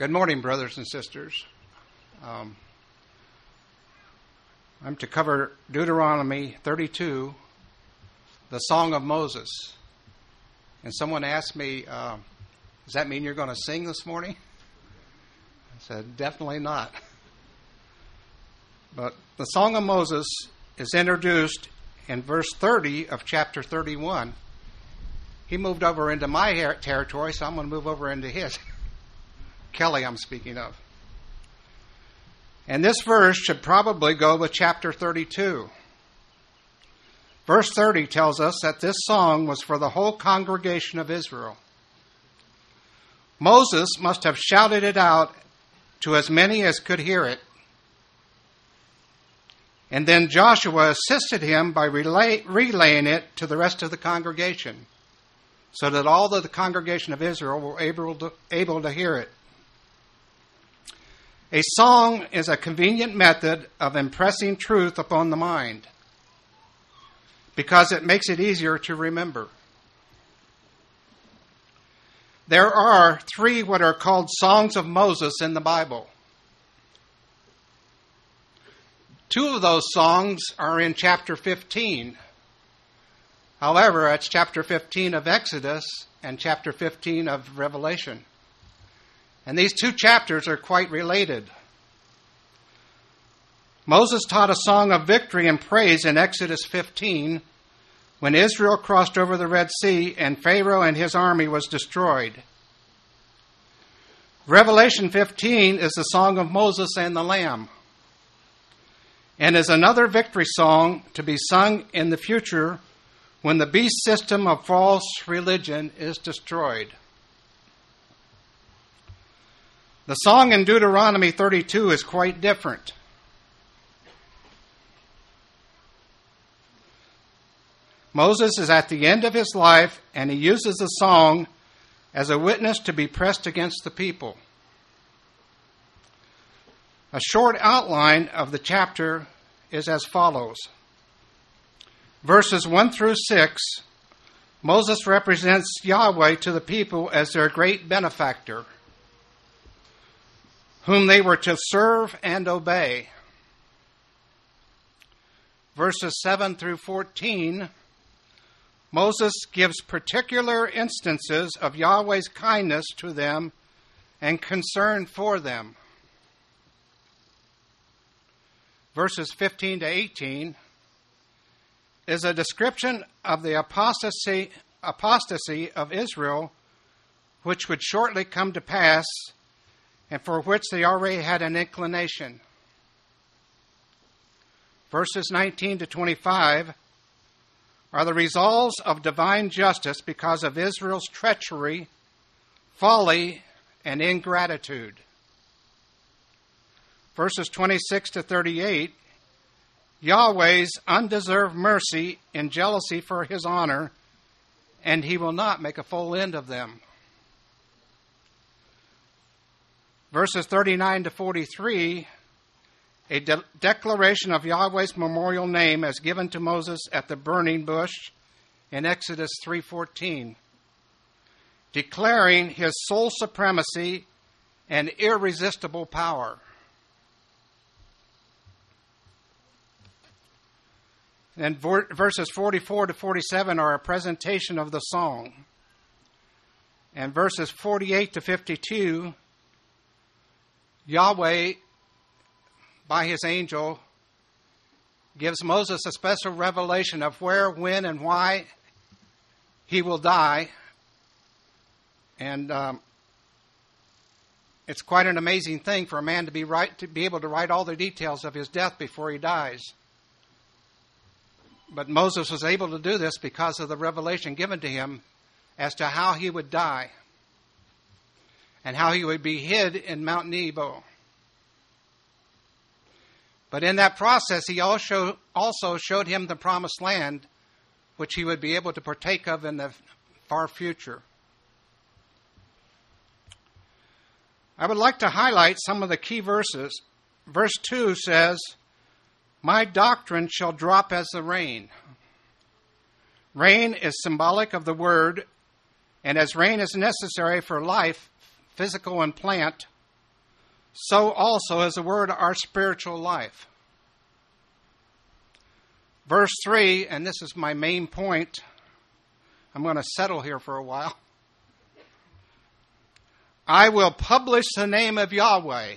Good morning, brothers and sisters. I'm to cover Deuteronomy 32, the Song of Moses. And someone asked me, does that mean you're going to sing this morning? I said, definitely not. But the Song of Moses is introduced in verse 30 of chapter 31. He moved over into my territory, so I'm going to move over into his. Kelly, I'm speaking of. And this verse should probably go with chapter 32. Verse 30 tells us that this song was for the whole congregation of Israel. Moses must have shouted it out to as many as could hear it. And then Joshua assisted him by relaying it to the rest of the congregation, so that all of the congregation of Israel were able to hear it. A song is a convenient method of impressing truth upon the mind because it makes it easier to remember. There are 3 what are called songs of Moses in the Bible. 2 of those songs are in chapter 15. However, it's chapter 15 of Exodus and chapter 15 of Revelation. And these 2 chapters are quite related. Moses taught a song of victory and praise in Exodus 15 when Israel crossed over the Red Sea and Pharaoh and his army was destroyed. Revelation 15 is the song of Moses and the Lamb, and is another victory song to be sung in the future when the beast system of false religion is destroyed. The song in Deuteronomy 32 is quite different. Moses is at the end of his life, and he uses the song as a witness to be pressed against the people. A short outline of the chapter is as follows. Verses 1 through 6, Moses represents Yahweh to the people as their great benefactor, whom they were to serve and obey. Verses 7 through 14, Moses gives particular instances of Yahweh's kindness to them and concern for them. Verses 15 to 18 is a description of the apostasy of Israel, which would shortly come to pass, and for which they already had an inclination. Verses 19 to 25 are the results of divine justice because of Israel's treachery, folly, and ingratitude. Verses 26 to 38, Yahweh's undeserved mercy and jealousy for his honor, and he will not make a full end of them. Verses 39 to 43, a declaration of Yahweh's memorial name as given to Moses at the burning bush in Exodus 3:14, declaring his sole supremacy and irresistible power. And verses 44 to 47 are a presentation of the song. And verses 48 to 52, Yahweh, by his angel, gives Moses a special revelation of where, when, and why he will die. And it's quite an amazing thing for a man to be able to write all the details of his death before he dies. But Moses was able to do this because of the revelation given to him as to how he would die and how he would be hid in Mount Nebo. But in that process, he also showed him the promised land, which he would be able to partake of in the far future. I would like to highlight some of the key verses. Verse 2 says, "My doctrine shall drop as the rain." Rain is symbolic of the word, and as rain is necessary for life, physical and plant, so also is the word our spiritual life. Verse 3, and this is my main point. I'm going to settle here for a while. I will publish the name of Yahweh.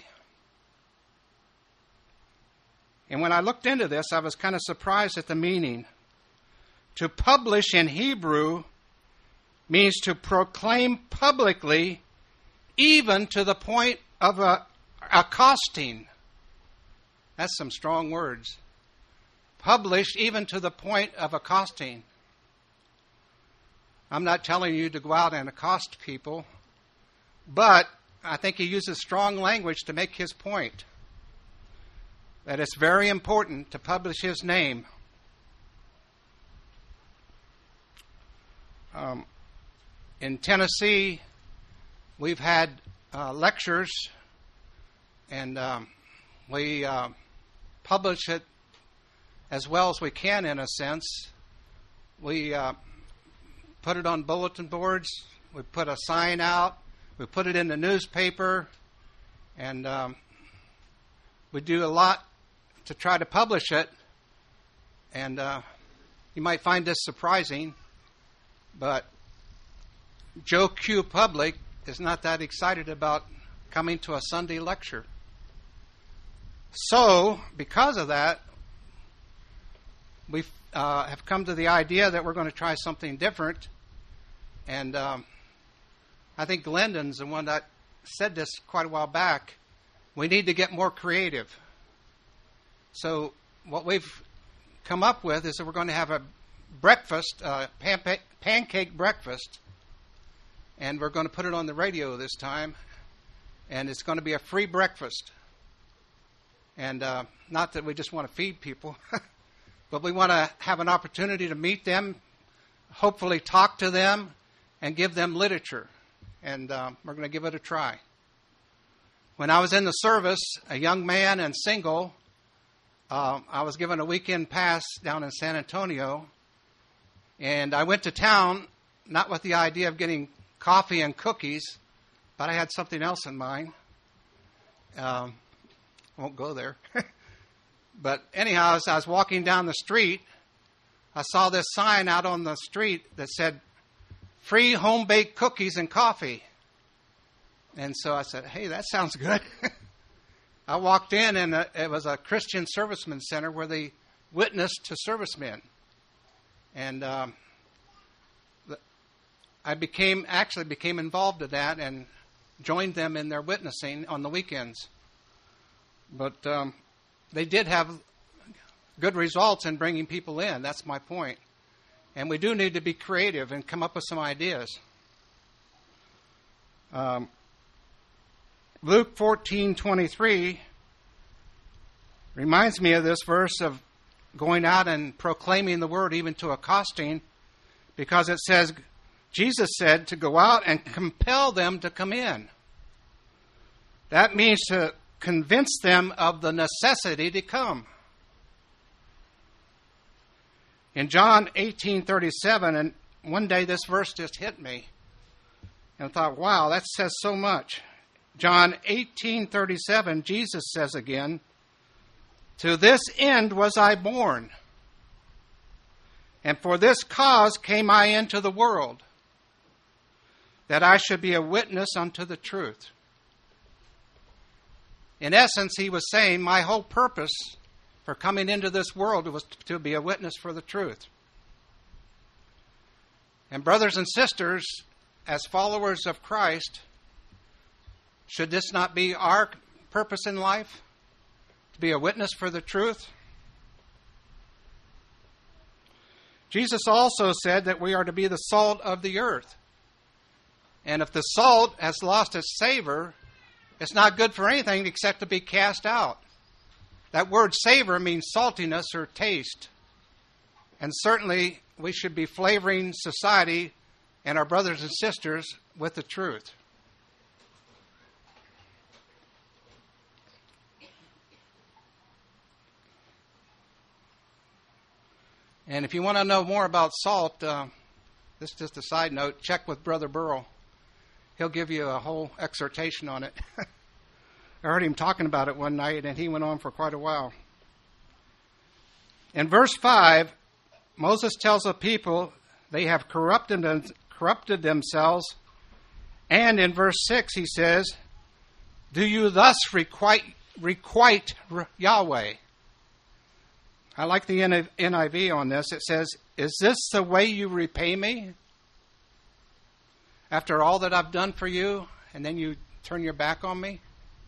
And when I looked into this, I was kind of surprised at the meaning. To publish in Hebrew means to proclaim publicly, even to the point of accosting. That's some strong words. Published even to the point of accosting. I'm not telling you to go out and accost people, but I think he uses strong language to make his point. That it's very important to publish his name. In Tennessee, we've had lectures, and we publish it as well as we can, in a sense. We put it on bulletin boards. We put a sign out. We put it in the newspaper. And we do a lot to try to publish it. And you might find this surprising, but Joe Q. Public is not that excited about coming to a Sunday lecture. So, because of that, we have come to the idea that we're going to try something different. And I think Glendon's the one that said this quite a while back. We need to get more creative. So what we've come up with is that we're going to have a breakfast, pancake breakfast, and we're going to put it on the radio this time, and it's going to be a free breakfast. And not that we just want to feed people, but we want to have an opportunity to meet them, hopefully talk to them, and give them literature. And we're going to give it a try. When I was in the service, a young man and single, I was given a weekend pass down in San Antonio, and I went to town, not with the idea of getting coffee and cookies, but I had something else in mind. Won't go there. But anyhow, as I was walking down the street, I saw this sign out on the street that said, free home-baked cookies and coffee. And so I said, hey, that sounds good. I walked in, and it was a Christian Servicemen Center where they witnessed to servicemen. And I became involved in that and joined them in their witnessing on the weekends. But they did have good results in bringing people in. That's my point. And we do need to be creative and come up with some ideas. Luke 14:23 reminds me of this verse of going out and proclaiming the word even to accosting, because it says, Jesus said to go out and compel them to come in. That means to convince them of the necessity to come. In John 18:37, and one day this verse just hit me, and I thought, wow, that says so much. John 18:37, Jesus says again, to this end was I born, and for this cause came I into the world, that I should be a witness unto the truth. In essence, he was saying, my whole purpose for coming into this world was to be a witness for the truth. And brothers and sisters, as followers of Christ, should this not be our purpose in life? To be a witness for the truth? Jesus also said that we are to be the salt of the earth. And if the salt has lost its savor, it's not good for anything except to be cast out. That word savor means saltiness or taste. And certainly we should be flavoring society and our brothers and sisters with the truth. And if you want to know more about salt, this is just a side note, check with Brother Burrell. He'll give you a whole exhortation on it. I heard him talking about it one night, and he went on for quite a while. In verse 5, Moses tells the people they have corrupted themselves. And in verse 6, he says, do you thus requite Yahweh? I like the NIV on this. It says, is this the way you repay me? After all that I've done for you, and then you turn your back on me?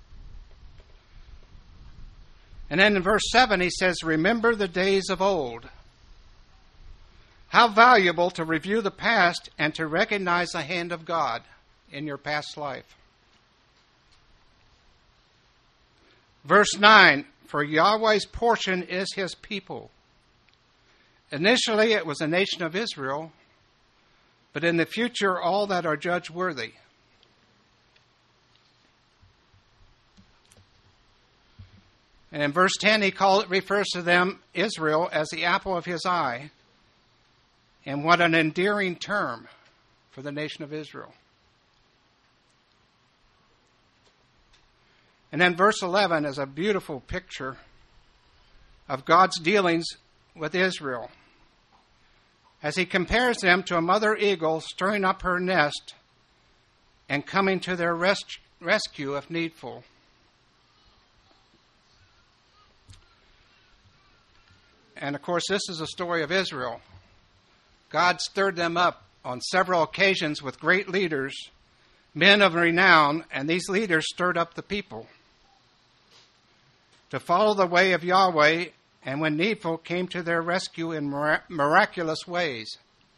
And then in verse 7, he says, remember the days of old. How valuable to review the past and to recognize the hand of God in your past life. Verse 9, for Yahweh's portion is his people. Initially, it was a nation of Israel, but in the future, all that are judged worthy. And in verse 10, refers to them, Israel, as the apple of his eye. And what an endearing term for the nation of Israel. And then verse 11 is a beautiful picture of God's dealings with Israel, as he compares them to a mother eagle stirring up her nest and coming to their rescue if needful. And of course, this is a story of Israel. God stirred them up on several occasions with great leaders, men of renown, and these leaders stirred up the people to follow the way of Yahweh, and when needful, came to their rescue in miraculous ways.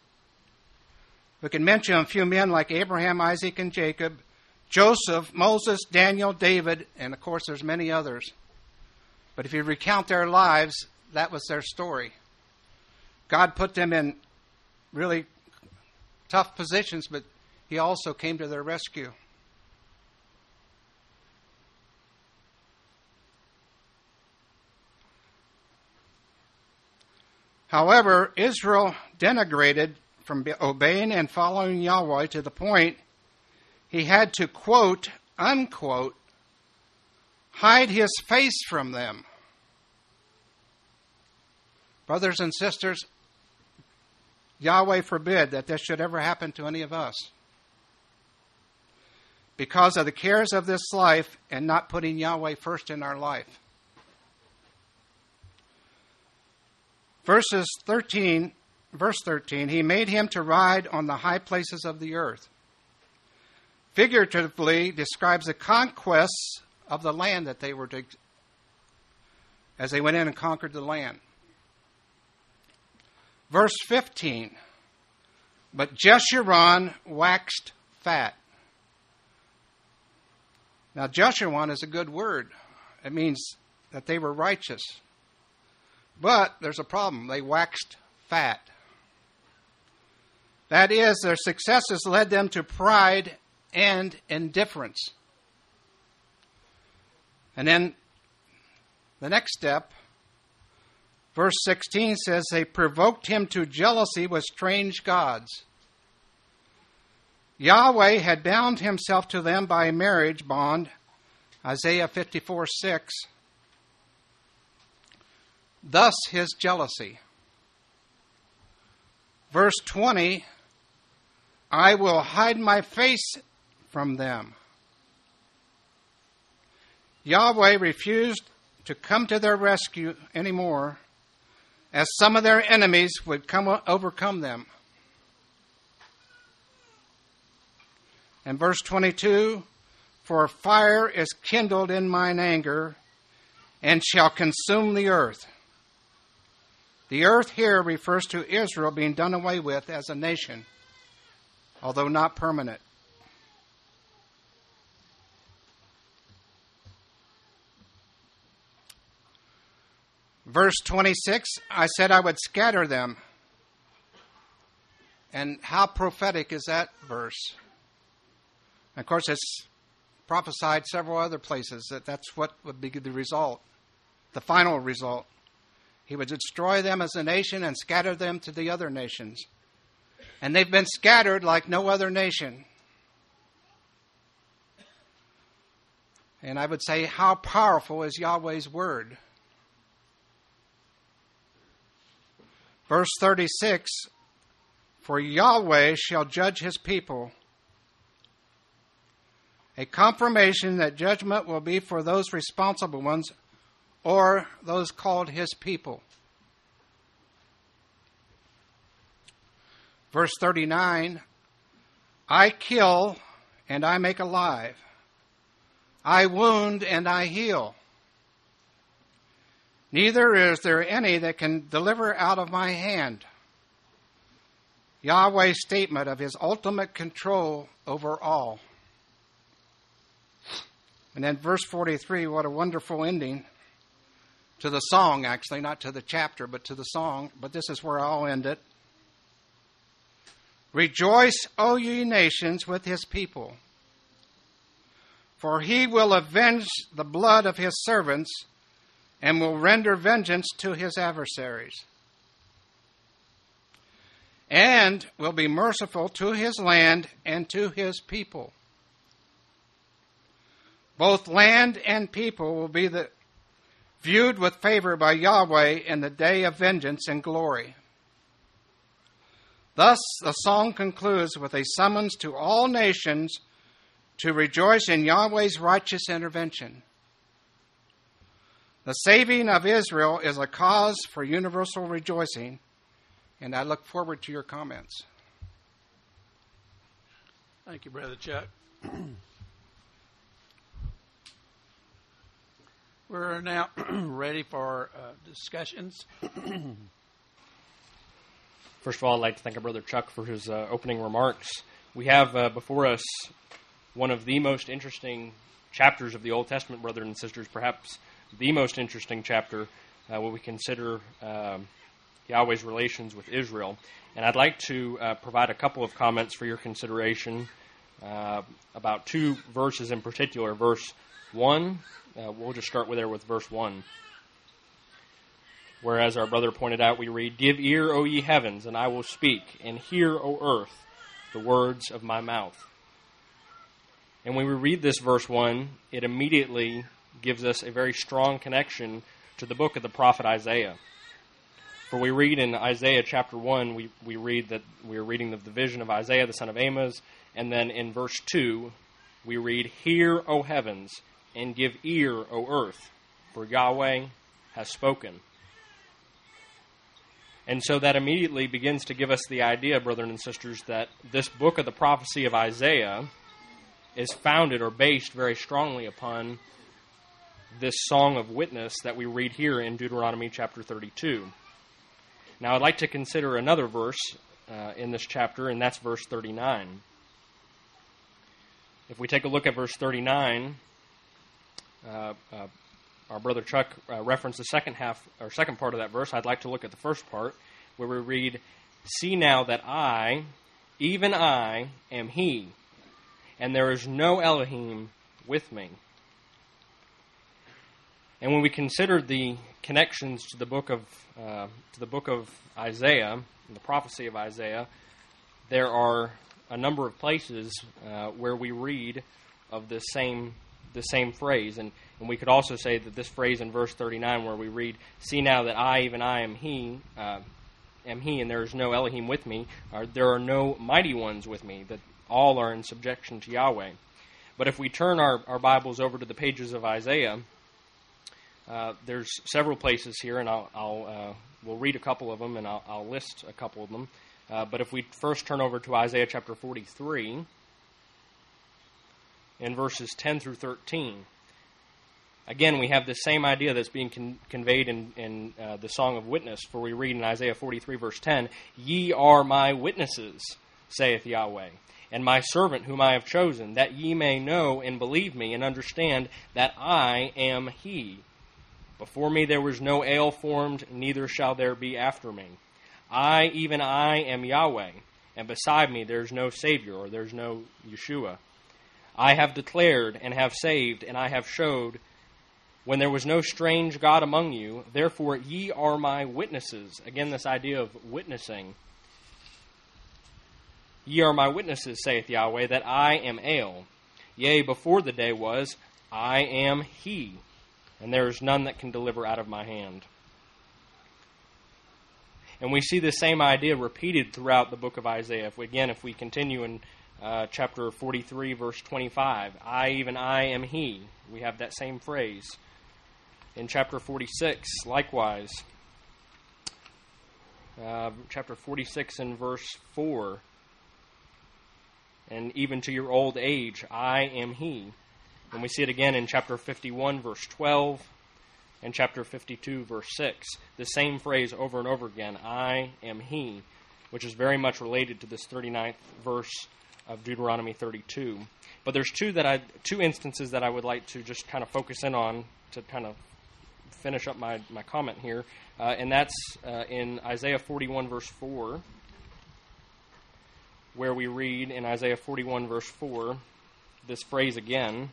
We can mention a few men like Abraham, Isaac, and Jacob, Joseph, Moses, Daniel, David, and of course there's many others. But if you recount their lives, that was their story. God put them in really tough positions, but he also came to their rescue. However, Israel denigrated from obeying and following Yahweh to the point he had to, quote, unquote, hide his face from them. Brothers and sisters, Yahweh forbid that this should ever happen to any of us, because of the cares of this life and not putting Yahweh first in our life. Verse 13, he made him to ride on the high places of the earth. Figuratively describes the conquests of the land that they were to, as they went in and conquered the land. Verse 15, but Jeshurun waxed fat. Now, Jeshurun is a good word. It means that they were righteous. But there's a problem. They waxed fat. That is, their successes led them to pride and indifference. And then the next step, verse 16 says, they provoked him to jealousy with strange gods. Yahweh had bound himself to them by a marriage bond, Isaiah 54:6. Thus his jealousy. Verse 20, I will hide my face from them. Yahweh refused to come to their rescue anymore, as some of their enemies would overcome them. And verse 22, for fire is kindled in mine anger, and shall consume the earth. The earth here refers to Israel being done away with as a nation, although not permanent. Verse 26, I said I would scatter them. And how prophetic is that verse? And of course, it's prophesied several other places that that's what would be the result, the final result. He would destroy them as a nation and scatter them to the other nations. And they've been scattered like no other nation. And I would say, how powerful is Yahweh's word? Verse 36, for Yahweh shall judge his people. A confirmation that judgment will be for those responsible ones or those called his people. Verse 39, I kill and I make alive. I wound and I heal. Neither is there any that can deliver out of my hand. Yahweh's statement of his ultimate control over all. And then verse 43, what a wonderful ending to the song, actually, not to the chapter, but to the song. But this is where I'll end it. Rejoice, O ye nations, with his people. For he will avenge the blood of his servants and will render vengeance to his adversaries. And will be merciful to his land and to his people. Both land and people will be viewed with favor by Yahweh in the day of vengeance and glory. Thus, the song concludes with a summons to all nations to rejoice in Yahweh's righteous intervention. The saving of Israel is a cause for universal rejoicing, and I look forward to your comments. Thank you, Brother Chuck. We're now ready for discussions. First of all, I'd like to thank our Brother Chuck for his opening remarks. We have before us one of the most interesting chapters of the Old Testament, brothers and sisters, perhaps the most interesting chapter when we consider Yahweh's relations with Israel. And I'd like to provide a couple of comments for your consideration about two verses in particular. Verse 1, we'll just start with verse 1. Whereas our brother pointed out, we read, Give ear, O ye heavens, and I will speak, and hear, O earth, the words of my mouth. And when we read this verse 1, it immediately gives us a very strong connection to the book of the prophet Isaiah. For we read in Isaiah chapter 1, we read that we are reading the vision of Isaiah, the son of Amos, and then in verse 2, we read, Hear, O heavens, and give ear, O earth, for Yahweh has spoken. And so that immediately begins to give us the idea, brothers and sisters, that this book of the prophecy of Isaiah is founded or based very strongly upon this song of witness that we read here in Deuteronomy chapter 32. Now, I'd like to consider another verse in this chapter, and that's verse 39. If we take a look at verse 39, our brother Chuck referenced the second part of that verse. I'd like to look at the first part, where we read, See now that I, even I, am He, and there is no Elohim with me. And when we consider the connections to the book of Isaiah, the prophecy of Isaiah, there are a number of places where we read of the same phrase. And we could also say that this phrase in verse 39 where we read, See now that I, even I, am He, and there is no Elohim with me, there are no mighty ones with me, that all are in subjection to Yahweh. But if we turn our Bibles over to the pages of Isaiah, there's several places here, and we'll read a couple of them, and I'll list a couple of them. But if we first turn over to Isaiah chapter 43, in verses 10 through 13. Again, we have the same idea that's being conveyed in the Song of Witness, for we read in Isaiah 43, verse 10, Ye are my witnesses, saith Yahweh, and my servant whom I have chosen, that ye may know and believe me, and understand that I am He. Before me there was no ale formed, neither shall there be after me. I, even I, am Yahweh, and beside me there is no Savior, or there is no Yeshua. I have declared and have saved, and I have showed when there was no strange God among you. Therefore ye are my witnesses. Again, this idea of witnessing. Ye are my witnesses, saith Yahweh, that I am El. Yea, before the day was, I am He, and there is none that can deliver out of my hand. And we see the same idea repeated throughout the book of Isaiah. If we continue in chapter 43, verse 25, even I am He. We have that same phrase. In chapter 46, likewise, chapter 46 and verse 4, and even to your old age, I am He. And we see it again in chapter 51, verse 12, and chapter 52, verse 6. The same phrase over and over again, I am He, which is very much related to this 39th verse of Deuteronomy 32. But there's two instances that I would like to just kind of focus in on to kind of finish up my comment here. And that's in Isaiah 41, verse 4, where we read in Isaiah 41, verse 4, this phrase again,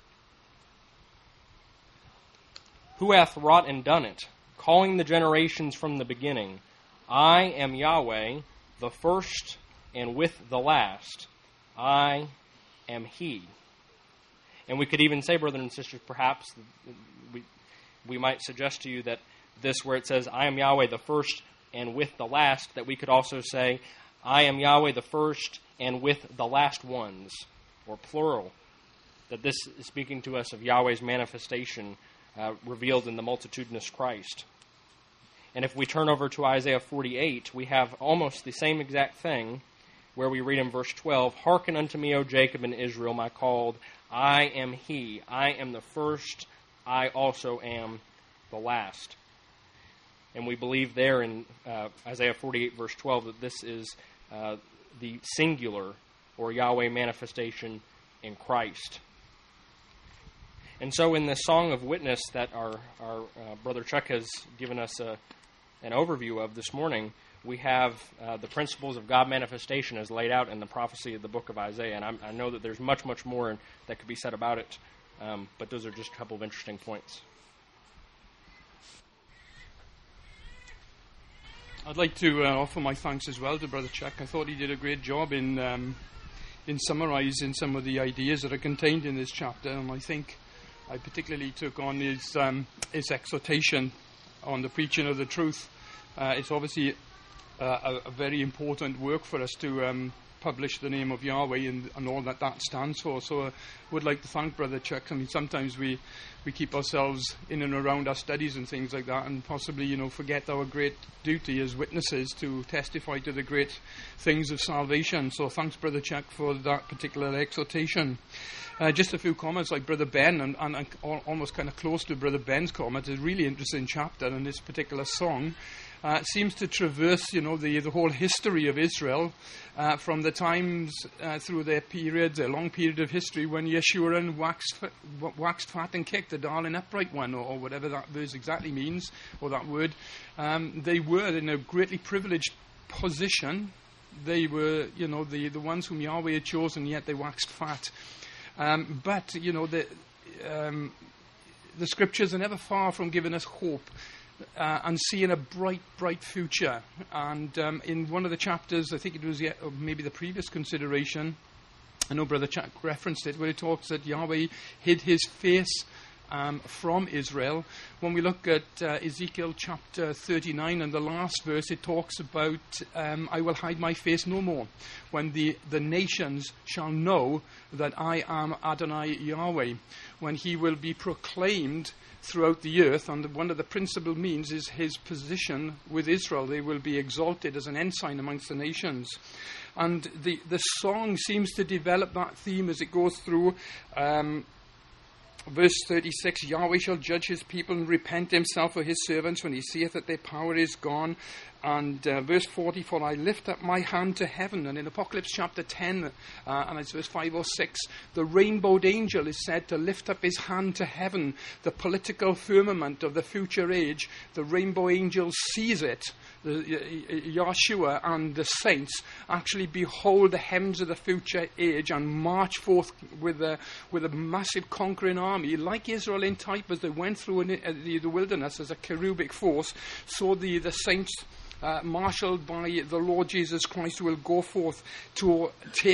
who hath wrought and done it, calling the generations from the beginning. I am Yahweh, the first and with the last. I am He. And we could even say, brothers and sisters, perhaps we might suggest to you that this, where it says, I am Yahweh, the first and with the last, that we could also say, I am Yahweh, the first and with the last ones, or plural. That this is speaking to us of Yahweh's manifestation revealed in the multitudinous Christ. And if we turn over to Isaiah 48, we have almost the same exact thing, where we read in verse 12, Hearken unto me, O Jacob and Israel, my called, I am He, I am the first, I also am the last. And we believe there in Isaiah 48, verse 12, that this is the singular, or Yahweh manifestation in Christ. And so in this song of witness that our brother Chuck has given us an overview of this morning, we have the principles of God manifestation as laid out in the prophecy of the book of Isaiah. And I know that there's much, much more that could be said about it, but those are just a couple of interesting points. I'd like to offer my thanks as well to Brother Chuck. I thought he did a great job in summarising some of the ideas that are contained in this chapter, and I think I particularly took on his exhortation on the preaching of the truth. It's obviously a very important work for us to publish the name of Yahweh and all that stands for. So I would like to thank Brother Chuck. I mean, sometimes we keep ourselves in and around our studies and things like that, and possibly, forget our great duty as witnesses to testify to the great things of salvation. So thanks, Brother Chuck, for that particular exhortation. Just a few comments, like Brother Ben, and almost kind of close to Brother Ben's comment. It's a really interesting chapter, and this particular song seems to traverse, the whole history of Israel from the times through their long period of history when Yeshurun waxed fat and kicked the darling upright one, or whatever that verse exactly means, or that word. They were in a greatly privileged position. They were, the ones whom Yahweh had chosen, yet they waxed fat. But the Scriptures are never far from giving us hope and seeing a bright, bright future. And in one of the chapters, I think it was maybe the previous consideration, I know Brother Chuck referenced it, where it talks that Yahweh hid His face from Israel. When we look at Ezekiel chapter 39 and the last verse, it talks about, I will hide my face no more, when the nations shall know that I am Adonai Yahweh, when He will be proclaimed throughout the earth. And one of the principal means is His position with Israel. They will be exalted as an ensign amongst the nations. And the song seems to develop that theme as it goes through. Verse 36, Yahweh shall judge His people and repent Himself for His servants when He seeth that their power is gone. And verse 40, for I lift up my hand to heaven. And in Apocalypse chapter 10, and it's verse 5 or 6, the rainbowed angel is said to lift up his hand to heaven, the political firmament of the future age. The rainbow angel sees it. Yahshua and the saints actually behold the heavens of the future age and march forth with a massive conquering army, like Israel in type as they went through the wilderness as a cherubic force. So the saints, marshaled by the Lord Jesus Christ, will go forth to take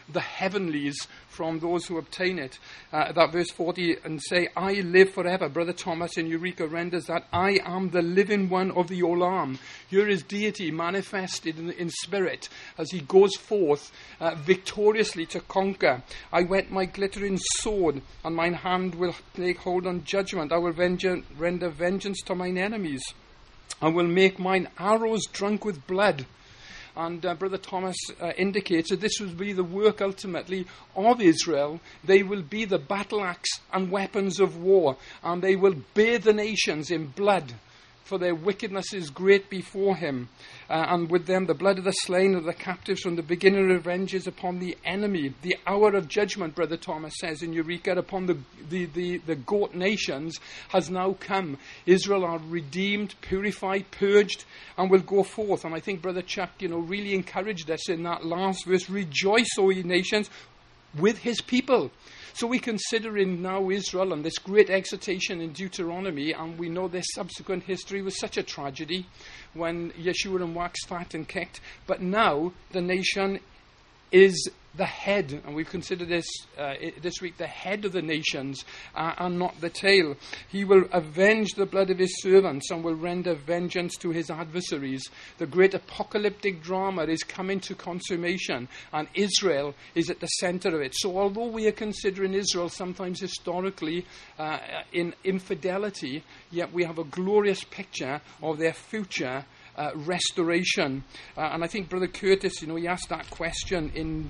the heavenlies from those who obtain it. That verse 40, and say, I live forever. Brother Thomas in Eureka renders that, I am the living one of the Olam. Here is deity manifested in spirit as he goes forth victoriously to conquer. I whet my glittering sword, and mine hand will take hold on judgment. I will render vengeance to mine enemies. I will make mine arrows drunk with blood. And Brother Thomas indicates that this will be the work ultimately of Israel. They will be the battle axe and weapons of war, and they will bathe the nations in blood, for their wickedness is great before him. And with them the blood of the slain of the captives from the beginning revenges upon the enemy. The hour of judgment, Brother Thomas says in Eureka, upon the goat nations has now come. Israel are redeemed, purified, purged, and will go forth. And I think Brother Chuck, really encouraged us in that last verse, rejoice, O ye nations, with his people. So we consider in now Israel and this great exhortation in Deuteronomy, and we know their subsequent history was such a tragedy when Yeshurun waxed fat and kicked. But now the nation is the head, and we've considered this this week, the head of the nations and not the tail. He will avenge the blood of his servants and will render vengeance to his adversaries. The great apocalyptic drama is coming to consummation, and Israel is at the center of it. So although we are considering Israel sometimes historically in infidelity, yet we have a glorious picture of their future restoration. And I think Brother Curtis, he asked that question in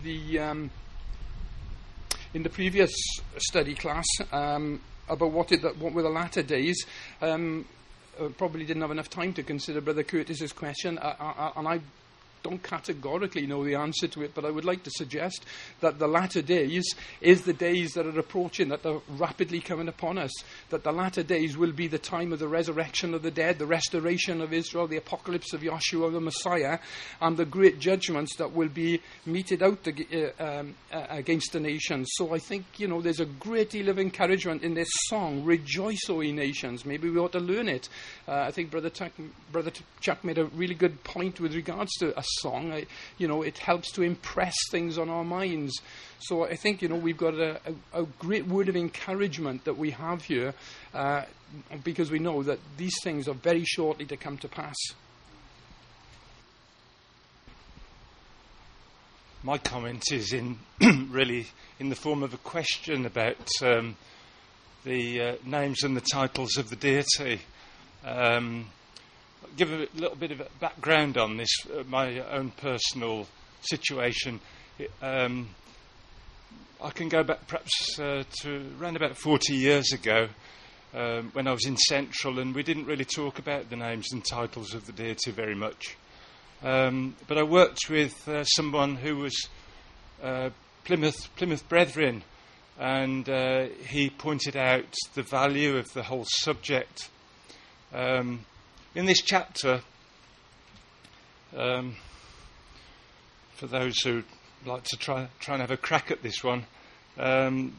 the previous study class about what were the latter days. Probably didn't have enough time to consider Brother Curtis's question, and I don't categorically know the answer to it, but I would like to suggest that the latter days is the days that are approaching, that are rapidly coming upon us, that the latter days will be the time of the resurrection of the dead, the restoration of Israel, the apocalypse of Yeshua the Messiah, and the great judgments that will be meted out against the nations. So I think, there's a great deal of encouragement in this song, Rejoice, O ye nations. Maybe we ought to learn it. I think Brother Chuck made a really good point with regards to a song. It helps to impress things on our minds. So I think, we've got a great word of encouragement that we have here, because we know that these things are very shortly to come to pass. My comment is really in the form of a question about the names and the titles of the deity. Give a little bit of background on this, my own personal situation. I can go back perhaps to around about 40 years ago when I was in Central, and we didn't really talk about the names and titles of the deity very much. But I worked with someone who was Plymouth Brethren, and he pointed out the value of the whole subject. In this chapter, for those who like to try and have a crack at this one, Brother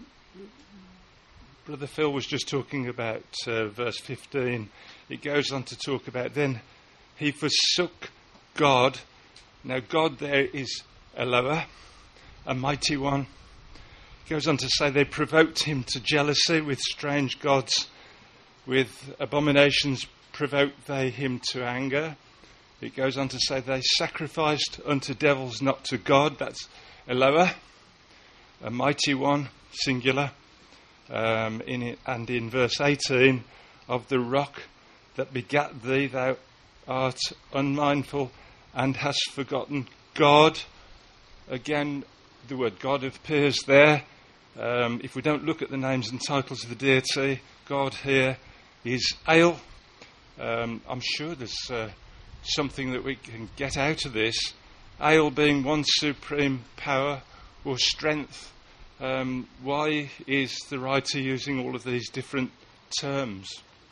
Phil was just talking about verse 15. It goes on to talk about, then he forsook God. Now God there is Eloah, a mighty one. It goes on to say they provoked him to jealousy with strange gods, with abominations provoked they him to anger. It goes on to say they sacrificed unto devils, not to God. That's Eloah, a mighty one, singular. And in verse 18, of the rock that begat thee, thou art unmindful and hast forgotten God. Again, the word God appears there. If we don't look at the names and titles of the deity, God here is El. I'm sure there's something that we can get out of this. El being one supreme power or strength. Why is the writer using all of these different terms?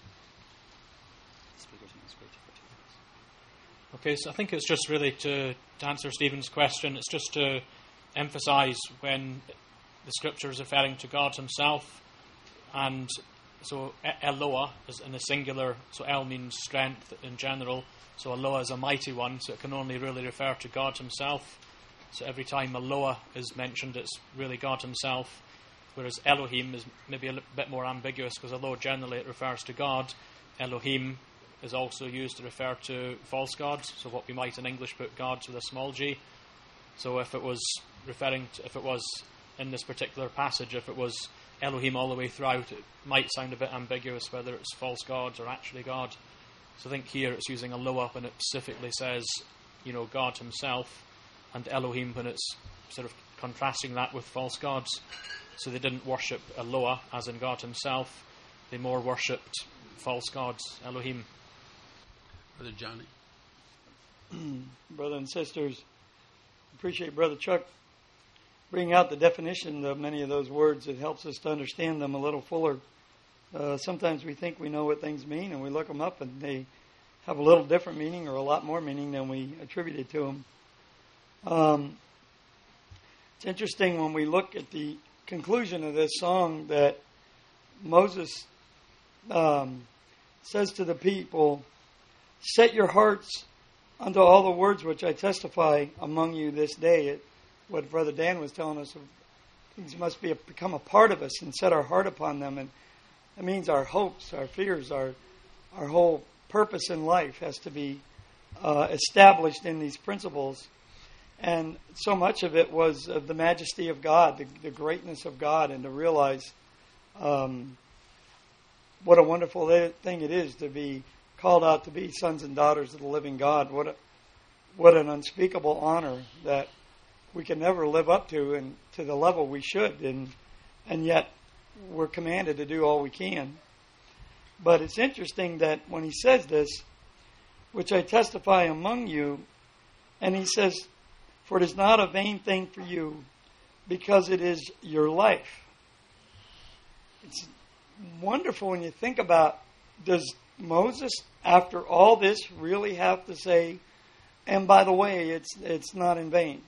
Okay, so I think it's just really to answer Stephen's question, it's just to emphasise when the scripture is referring to God himself, and so Eloah is in a singular, so El means strength in general, so Eloah is a mighty one, so it can only really refer to God himself. So every time Eloah is mentioned, it's really God himself, whereas Elohim is maybe a bit more ambiguous, because although generally it refers to God, Elohim is also used to refer to false gods, so what we might in English put gods with a small g. So if it was in this particular passage, if it was Elohim all the way throughout, it might sound a bit ambiguous whether it's false gods or actually God. So I think here it's using Eloah when it specifically says, God himself, and Elohim when it's sort of contrasting that with false gods. So they didn't worship Eloah as in God himself, they more worshipped false gods, Elohim. Brother Johnny. Brothers and sisters, appreciate Brother Chuck bringing out the definition of many of those words. It helps us to understand them a little fuller. Sometimes we think we know what things mean, and we look them up, and they have a little different meaning or a lot more meaning than we attributed to them. It's interesting when we look at the conclusion of this song that Moses says to the people, "Set your hearts unto all the words which I testify among you this day." What Brother Dan was telling us, things must become a part of us and set our heart upon them. And that means our hopes, our fears, our whole purpose in life has to be established in these principles. And so much of it was the majesty of God, the greatness of God, and to realize what a wonderful thing it is to be called out to be sons and daughters of the living God. What an unspeakable honor that we can never live up to, and to the level we should, and yet we're commanded to do all we can. But it's interesting that when he says this, which I testify among you, and he says, "For it is not a vain thing for you, because it is your life." It's wonderful when you think about, does Moses, after all this, really have to say, and by the way, it's not in vain?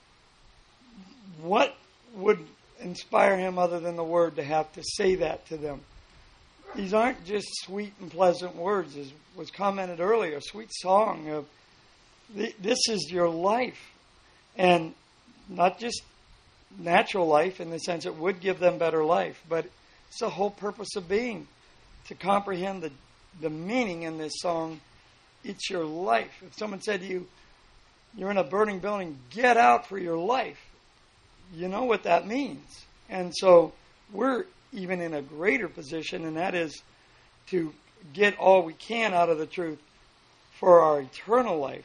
What would inspire him other than the word to have to say that to them? These aren't just sweet and pleasant words, as was commented earlier, a sweet song of, this is your life. And not just natural life in the sense it would give them better life, but it's the whole purpose of being, to comprehend the meaning in this song. It's your life. If someone said to you, you're in a burning building, get out for your life, you know what that means. And so we're even in a greater position, and that is to get all we can out of the truth for our eternal life.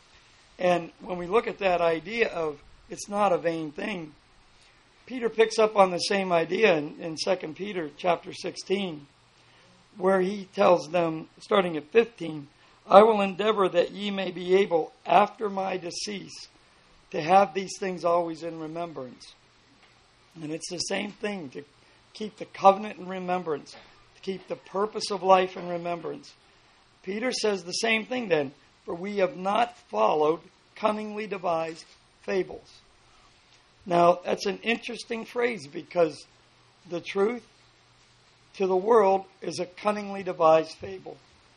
And when we look at that idea of it's not a vain thing, Peter picks up on the same idea in 2 Peter chapter 16, where he tells them, starting at 15, "I will endeavor that ye may be able, after my decease, to have these things always in remembrance." And it's the same thing, to keep the covenant in remembrance, to keep the purpose of life in remembrance. Peter says the same thing then, "For we have not followed cunningly devised fables." Now, that's an interesting phrase, because the truth to the world is a cunningly devised fable.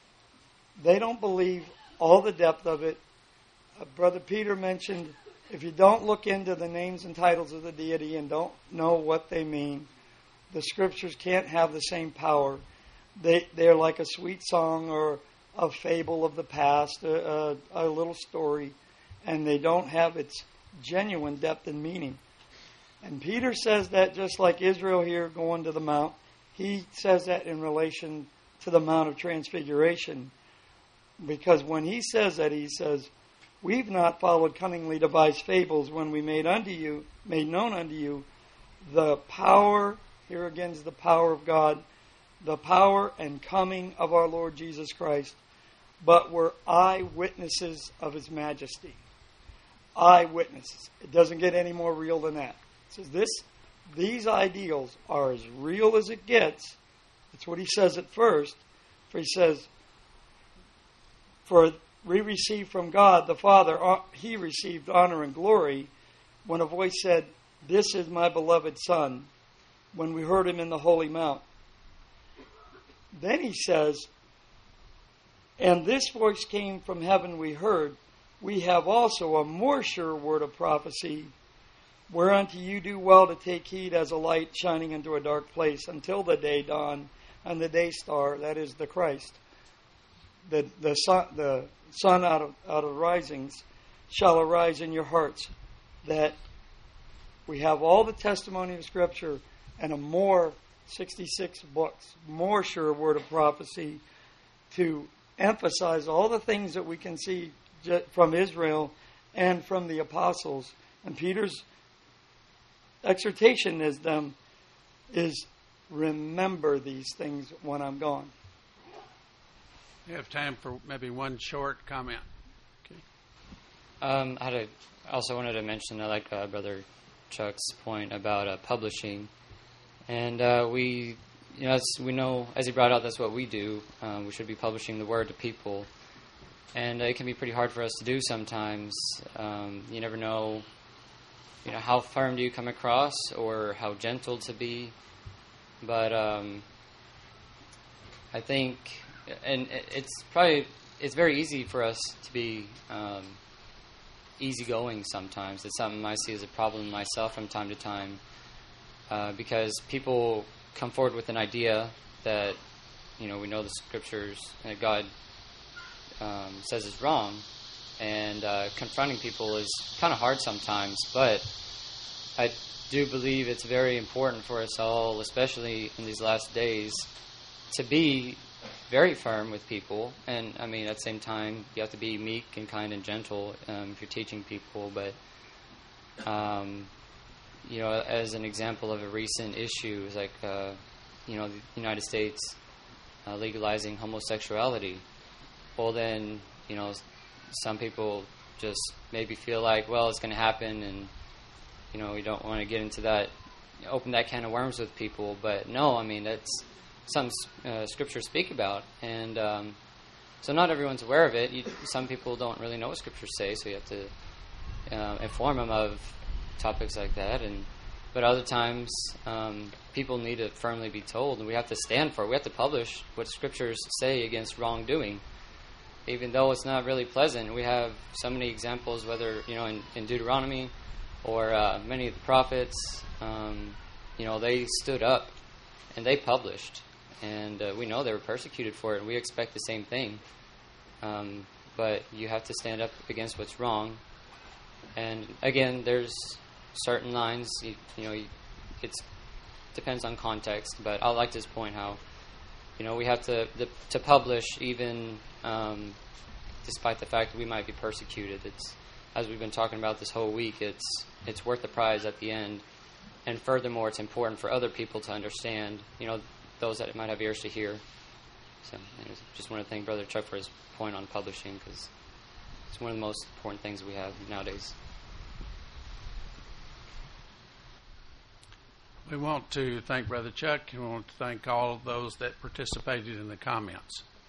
They don't believe all the depth of it. Brother Peter mentioned, if you don't look into the names and titles of the deity and don't know what they mean, the scriptures can't have the same power. They're like a sweet song or a fable of the past, a little story, and they don't have its genuine depth and meaning. And Peter says that just like Israel here going to the mount, he says that in relation to the Mount of Transfiguration. Because when he says that, he says, "We've not followed cunningly devised fables when we made known unto you the power," here again is the power of God, "the power and coming of our Lord Jesus Christ, but were eyewitnesses of his majesty." Eyewitnesses. It doesn't get any more real than that. It says these ideals are as real as it gets. That's what he says at first. For he says, "For we received from God the Father," he received honor and glory when a voice said, "This is my beloved Son," when we heard him in the Holy Mount. Then he says, "And this voice came from heaven we heard, we have also a more sure word of prophecy, whereunto you do well to take heed as a light shining into a dark place until the day dawn and the day star, that is the Christ, the sun out of risings, shall arise in your hearts. That we have all the testimony of Scripture and a more 66 books, more sure word of prophecy to emphasize all the things that we can see from Israel and from the apostles. And Peter's exhortation is remember these things when I'm gone. We have time for maybe one short comment. Okay. I also wanted to mention, I like Brother Chuck's point about publishing. And we know, as he brought out, that's what we do. We should be publishing the word to people. And it can be pretty hard for us to do sometimes. You never know, how firm do you come across or how gentle to be. But I think, and it's very easy for us to be easygoing sometimes. It's something I see as a problem myself from time to time. Because people come forward with an idea that, we know the Scriptures that God says is wrong, and confronting people is kind of hard sometimes, but I do believe it's very important for us all, especially in these last days, to be very firm with people. And, at the same time, you have to be meek and kind and gentle if you're teaching people, but as an example of a recent issue, is like, the United States legalizing homosexuality. Well, then, some people just maybe feel like, well, it's going to happen, and, we don't want to get into that, open that can of worms with people. But no, that's something Scriptures speak about. And so not everyone's aware of it. Some people don't really know what Scriptures say, so you have to inform them of topics like that. But other times, people need to firmly be told, and we have to stand for it. We have to publish what Scriptures say against wrongdoing, even though it's not really pleasant. We have so many examples, whether in Deuteronomy or many of the prophets. They stood up and they published, and we know they were persecuted for it, and we expect the same thing. But you have to stand up against what's wrong. And again, there's certain lines, it depends on context, but I like this point how, we have to publish even despite the fact that we might be persecuted. It's, as we've been talking about this whole week, it's worth the prize at the end. And furthermore, it's important for other people to understand, those that might have ears to hear. So I just want to thank Brother Chuck for his point on publishing, because it's one of the most important things we have nowadays. We want to thank Brother Chuck. We want to thank all of those that participated in the comments.